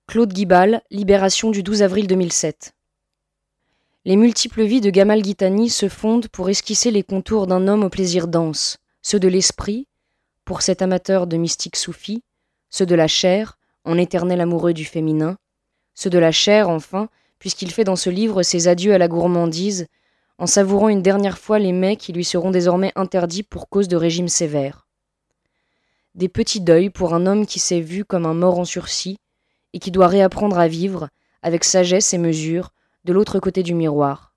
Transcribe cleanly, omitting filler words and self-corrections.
Claude Guibal, Libération du 12 avril 2007. Les multiples vies de Gamal Ghitani se fondent pour esquisser les contours d'un homme au plaisir dense, ceux de l'esprit, pour cet amateur de mystique soufi, ceux de la chair, en éternel amoureux du féminin, ceux de la chair, enfin, puisqu'il fait dans ce livre ses adieux à la gourmandise, en savourant une dernière fois les mets qui lui seront désormais interdits pour cause de régime sévère. Des petits deuils pour un homme qui s'est vu comme un mort en sursis, et qui doit réapprendre à vivre, avec sagesse et mesure, de l'autre côté du miroir.